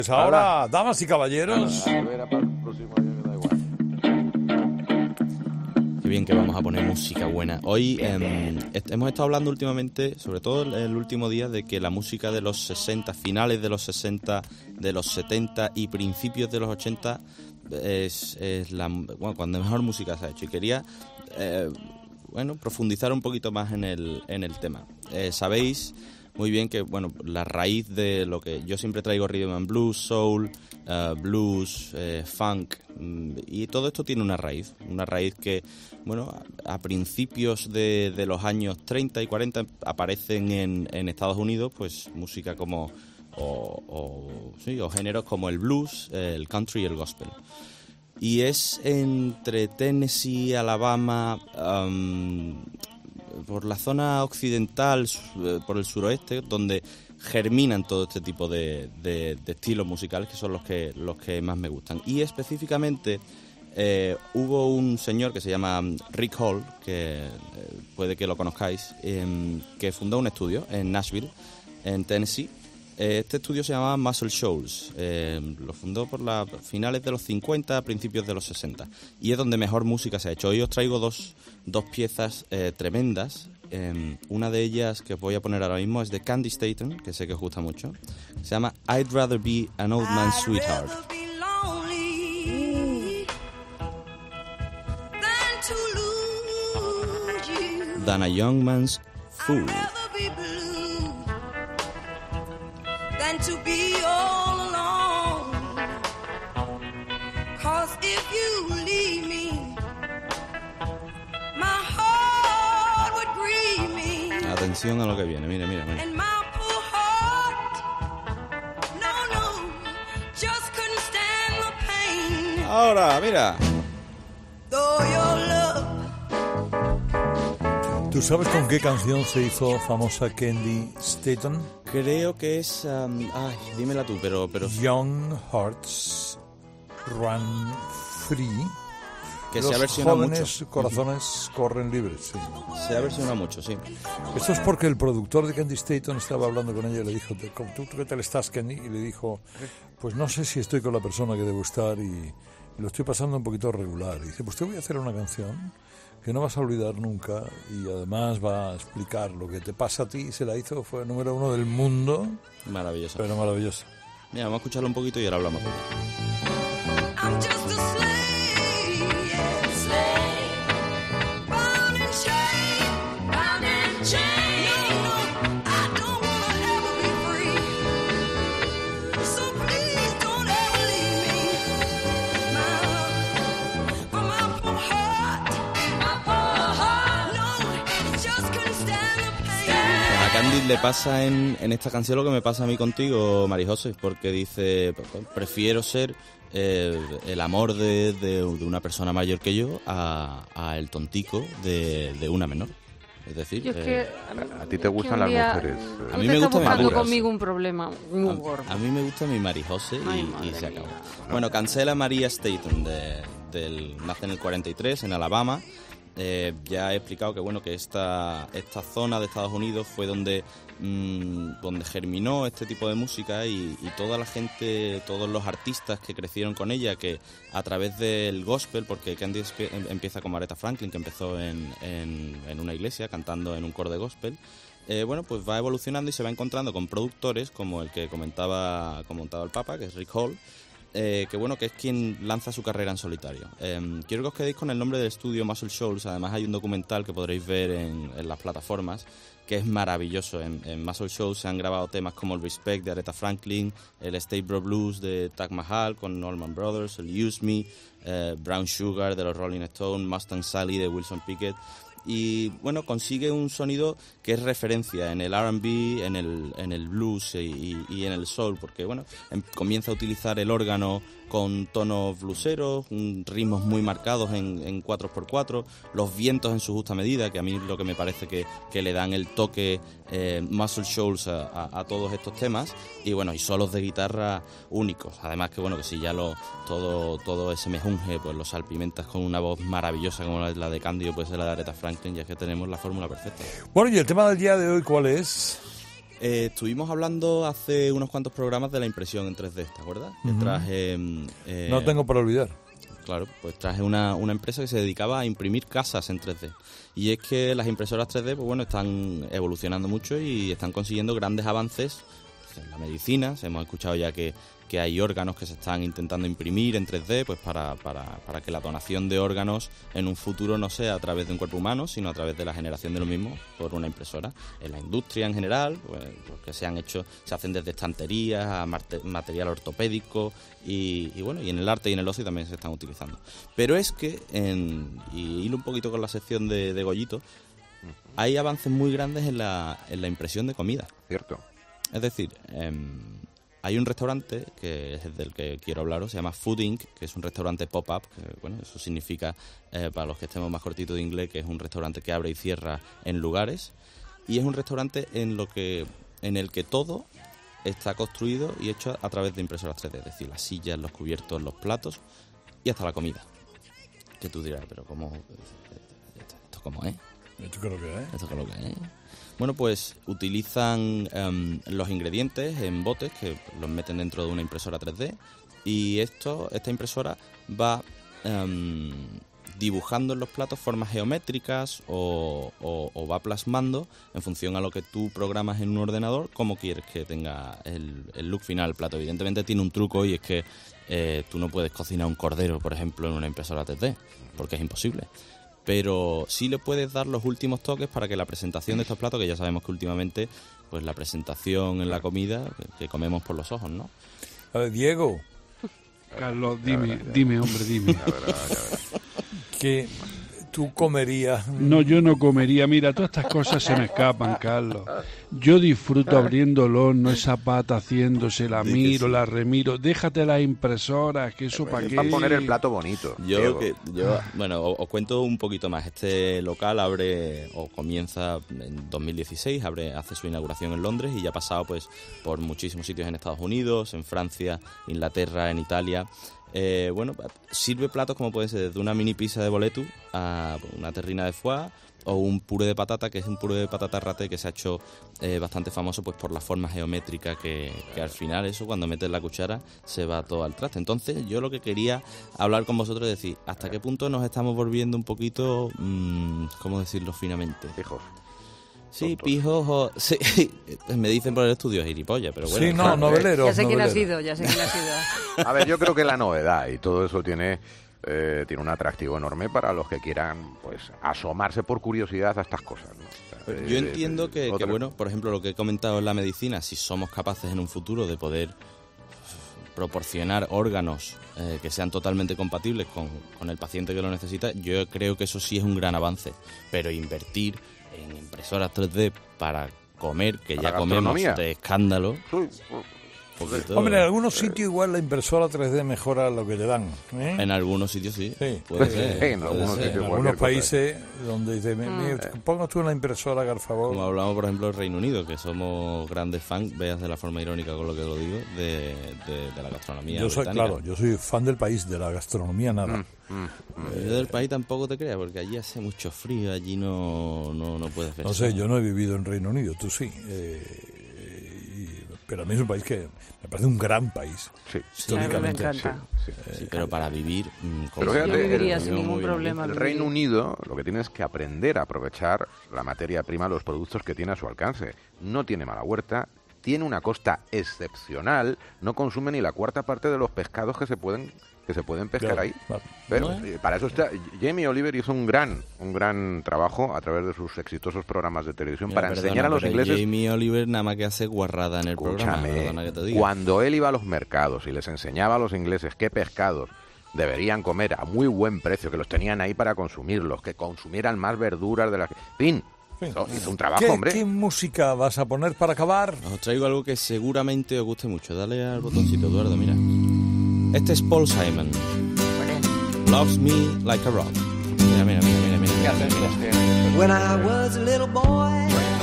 Pues ahora, damas y caballeros. A ver, para el próximo año me da igual. Qué bien que vamos a poner música buena. Hoy hemos estado hablando últimamente, sobre todo el último día, de que la música de los 60, finales de los 60, de los 70 y principios de los 80 es cuando mejor música se ha hecho. Y quería profundizar un poquito más en el tema. Sabéis muy bien que la raíz de lo que yo siempre traigo, rhythm and blues, soul, blues, funk, y todo esto tiene una raíz que a principios de los años 30 y 40 aparecen en Estados Unidos pues música como o géneros como el blues, el country y el gospel. Y es entre Tennessee, Alabama, por la zona occidental, por el suroeste, donde germinan todo este tipo de estilos musicales, que son los que más me gustan. Y específicamente hubo un señor que se llama Rick Hall, que puede que lo conozcáis, que fundó un estudio en Nashville, en Tennessee. Este estudio se llama Muscle Shoals, lo fundó por finales de los 50, principios de los 60, y es donde mejor música se ha hecho. Hoy os traigo dos piezas tremendas. Una de ellas que os voy a poner ahora mismo es de Candy Staton, que sé que os gusta mucho. Se llama I'd Rather Be an Old Man's Sweetheart than a Young Man's Fool. To be all alone, 'cause if you leave me, my heart would grieve me. Atención a lo que viene, mira. And my poor heart, no, just couldn't stand the pain. Ahora, mira. Though your love. ¿Tú sabes con qué canción se hizo famosa Candy Staton? Creo que es... dímela tú, pero... Young Hearts Run Free. Que Los se ha versionado jóvenes mucho. corazones corren libres, sí. Se ha versionado mucho, sí. Esto es porque el productor de Candy Staton estaba hablando con ella y le dijo, ¿tú qué tal estás, Candy? Y le dijo, pues no sé si estoy con la persona que debo estar y lo estoy pasando un poquito regular. Y dice, pues te voy a hacer una canción que no vas a olvidar nunca y además va a explicar lo que te pasa a ti. Se la hizo, fue número 1 del mundo. Maravillosa. Pero maravillosa. Mira, vamos a escucharlo un poquito y ahora hablamos. I'm just a slave, bound and chained. No, I don't wanna ever be free. So please don't ever leave me, my love. For my poor heart, no, it just couldn't stand the pain. A Candy le pasa en esta canción lo que me pasa a mí contigo, Marijose, porque dice, prefiero ser el amor de una persona mayor que yo a el tontico de una menor. Es decir, Yo es que, a ti te gustan las mujeres. A mí me gusta buscando conmigo un problema muy gordo. A mí me gusta mi Marijose y se acabó. Bueno, cancela Maria Staton, nace en el 43 en Alabama. Ya he explicado que esta zona de Estados Unidos fue donde germinó este tipo de música y toda la gente, todos los artistas que crecieron con ella, que a través del gospel, porque Candy empieza con Aretha Franklin, que empezó en una iglesia cantando en un coro de gospel. Pues va evolucionando y se va encontrando con productores como el que comentaba el Papa, que es Rick Hall, que es quien lanza su carrera en solitario. Quiero que os quedéis con el nombre del estudio, Muscle Shoals. Además hay un documental que podréis ver en las plataformas, que es maravilloso. En Muscle Shoals se han grabado temas como el Respect de Aretha Franklin, el State Bro Blues de Taj Mahal con Norman Brothers, el Use Me, Brown Sugar de los Rolling Stones, Mustang Sally de Wilson Pickett. Y consigue un sonido que es referencia en el R&B, en el blues y en el soul, porque comienza a utilizar el órgano con tonos blueseros, ritmos muy marcados en 4x4, los vientos en su justa medida, que a mí lo que me parece que le dan el toque Muscle Shoals a todos estos temas, y solos de guitarra únicos. Además que si ya todo ese mejunje pues lo salpimentas con una voz maravillosa como la de Candy o puede ser la de Aretha Franklin, ya que tenemos la fórmula perfecta. Bueno, y el tema del día de hoy, ¿cuál es? Estuvimos hablando hace unos cuantos programas de la impresión en 3D, ¿te acuerdas? Que traje... No tengo para olvidar. Claro, pues traje una empresa que se dedicaba a imprimir casas en 3D. Y es que las impresoras 3D, pues bueno, están evolucionando mucho y están consiguiendo grandes avances en la medicina. Hemos escuchado ya que hay órganos que se están intentando imprimir en 3D, pues para que la donación de órganos en un futuro no sea a través de un cuerpo humano, sino a través de la generación de lo mismo por una impresora. En la industria en general, pues que se hacen desde estanterías a material ortopédico y bueno, y en el arte y en el ocio también se están utilizando. Pero es que, y hilo un poquito con la sección de Goyito, hay avances muy grandes en la impresión de comida. Cierto. Es decir, hay un restaurante que es del que quiero hablaros, se llama Food Inc., que es un restaurante pop-up, que bueno, eso significa, para los que estemos más cortitos de inglés, que es un restaurante que abre y cierra en lugares, y es un restaurante en el que todo está construido y hecho a través de impresoras 3D, es decir, las sillas, los cubiertos, los platos y hasta la comida. Que tú dirás, pero ¿cómo? ¿Esto cómo es? ¿Esto qué es lo que es? ¿Esto qué es lo que es? Bueno, pues utilizan los ingredientes en botes que los meten dentro de una impresora 3D y esta impresora va dibujando en los platos formas geométricas o va plasmando en función a lo que tú programas en un ordenador cómo quieres que tenga el look final del plato. Evidentemente tiene un truco y es que tú no puedes cocinar un cordero, por ejemplo, en una impresora 3D porque es imposible. Pero sí le puedes dar los últimos toques para que la presentación de estos platos, que ya sabemos que últimamente pues la presentación en la comida que comemos por los ojos, ¿no? A ver, Diego. Carlos, dime, hombre, dime. Que tú comerías... No, yo no comería. Mira, todas estas cosas se me escapan, Carlos. Yo disfruto abriendo el horno, esa pata haciéndose, la miro, la remiro. Déjate las impresoras, que eso para qué. Para poner el plato bonito. Bueno, os cuento un poquito más. Este local comienza en 2016, hace su inauguración en Londres y ya ha pasado pues por muchísimos sitios en Estados Unidos, en Francia, Inglaterra, en Italia. Sirve platos como puede ser desde una mini pizza de boletus a una terrina de foie o un puré de patata, que es un puré de patata raté que se ha hecho bastante famoso pues por la forma geométrica que al final eso cuando metes la cuchara se va todo al traste. Entonces yo lo que quería hablar con vosotros es decir, ¿hasta qué punto nos estamos volviendo un poquito, cómo decirlo finamente? Pijos. Sí, pijos sí, me dicen por el estudio gilipollas, pero bueno. Sí, no, novelero. Ya sé quién ha sido. A ver, yo creo que la novedad y todo eso tiene un atractivo enorme para los que quieran pues asomarse por curiosidad a estas cosas, ¿no? Yo entiendo que, bueno, por ejemplo, lo que he comentado en la medicina, si somos capaces en un futuro de poder proporcionar órganos que sean totalmente compatibles con el paciente que lo necesita, yo creo que eso sí es un gran avance, pero invertir en impresoras 3D para comer, que para ya comemos de escándalo. Hombre, en algunos sitios igual la impresora 3D mejora lo que te dan, ¿eh? En algunos sitios sí. Puede ser. En algunos sitios, en algunos países donde dice, pongas tú una impresora, por favor. Como hablamos, por ejemplo, del Reino Unido, que somos grandes fans, veas de la forma irónica con lo que lo digo, de la gastronomía británica. Yo soy fan del país, de la gastronomía nada. Yo del país tampoco te creas, porque allí hace mucho frío, allí no puedes ver. No sé, yo no he vivido en Reino Unido, tú sí. Pero a mí es un país que me parece un gran país. Sí, históricamente. Claro, me encanta. Sí, pero para vivir... Pero fíjate, yo viviría sin ningún problema. El Reino Unido lo que tiene es que aprender a aprovechar la materia prima, los productos que tiene a su alcance. No tiene mala huerta, tiene una costa excepcional, no consume ni la cuarta parte de los pescados que se pueden pescar ahí. Claro. Pero para eso está Jamie Oliver hizo un gran trabajo a través de sus exitosos programas de televisión para enseñar a los ingleses. Jamie Oliver nada más que hace guarrada en el programa. Que te diga. Cuando él iba a los mercados y les enseñaba a los ingleses qué pescados deberían comer a muy buen precio, que los tenían ahí para consumirlos, que consumieran más verduras de las que... ¡Fin! Hizo un trabajo, hombre. ¿Qué música vas a poner para acabar? Os traigo algo que seguramente os guste mucho. Dale al botoncito, Eduardo, mira. Este es Paul Simon. Loves Me Like a Rock. Mira. When I was a little boy.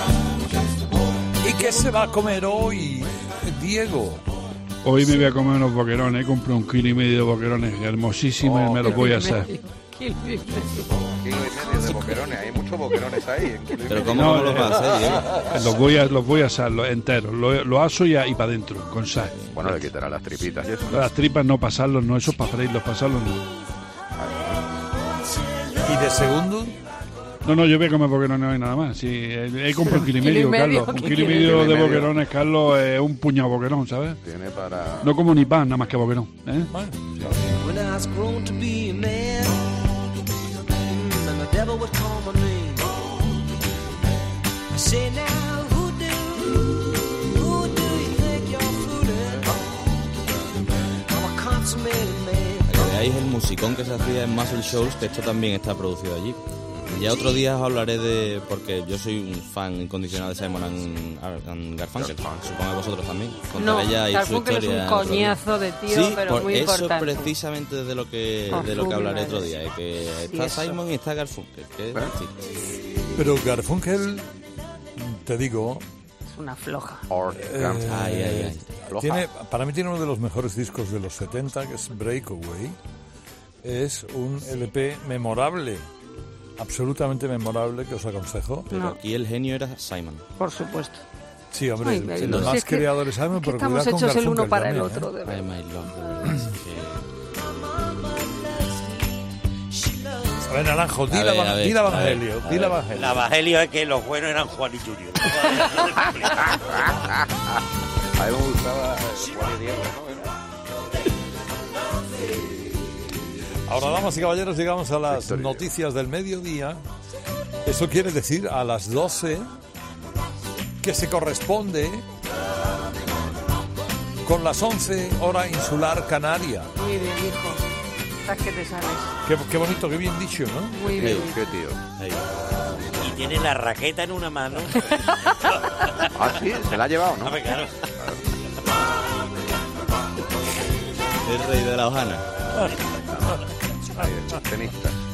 ¿Y qué se va a comer hoy, Diego? Hoy me voy a comer unos boquerones. He comprado 1,5 kilos de boquerones hermosísimos y me los voy a hacer. kilo y medio. Kilo y medio de boquerones, hay muchos boquerones ahí. En kilo y Pero medio. ¿cómo los vas a hacer, Diego? Los voy a asar los enteros, lo aso y para adentro, con sal. Bueno, le quitará las tripitas y eso. Las tripas no pasarlos, no, eso es para freírlos, pasarlos no. ¿Y de segundo? No, yo voy a comer boquerones hoy nada más. Sí, he comprado un kilo y medio, Carlos. Un kilo y kilo medio y de medio. boquerones, Carlos, es un puñado de boquerón, ¿sabes? Tiene para... No como ni pan, nada más que boquerón, ¿eh? Bueno, When I was grown to be a man, and the devil would call my name. I say now, who do you think you're fooling? I'm a consummated man. Para que veáis el musicón que se hacía en Muscle Shoals, que esto también está producido allí. Y ya otro día os hablaré de... porque yo soy un fan incondicional de Simon and Garfunkel. Supongo que vosotros también. No, Contaré ya ahí su Garfunkel es historia un otro día. coñazo de tío, Sí, pero muy eso importante. es precisamente de lo que Oh, hablaré madre. otro día. Que está eso. Simon y está Garfunkel. Que es distinto. pero Garfunkel, te digo, Es una floja. Ay. para mí tiene uno de los mejores discos de los 70, que es Breakaway. Es un LP memorable, absolutamente memorable, que os aconsejo. Pero No. aquí el genio era Simon. Por supuesto. Sí, hombre, Ay, el ay, más si es que- creador es Simon, que pero estamos cuidado con hechos el uno Garfunkel para el también, otro, de Ay, verdad. my love, de verdad. A ver, Naranjo, di A la ver, a ver, di la a ver, Evangelio, a di la ver. Evangelio. El evangelio es que los buenos eran Juan y Junior. A mí me gustaba Juan y Diego, ¿no? Ahora, damas y caballeros, llegamos a las Victoria. noticias del mediodía. Eso quiere decir a las 12, que se corresponde con las 11 hora insular canaria. Muy bien, hijo. Estás que te sales. Qué bonito, qué bien dicho, ¿no? Muy bien. Qué tío. Ahí. Y tiene la raqueta en una mano. Ah, sí, se la ha llevado, ¿no? A ver, claro. El rey de la hojana. Ahí, el tenista.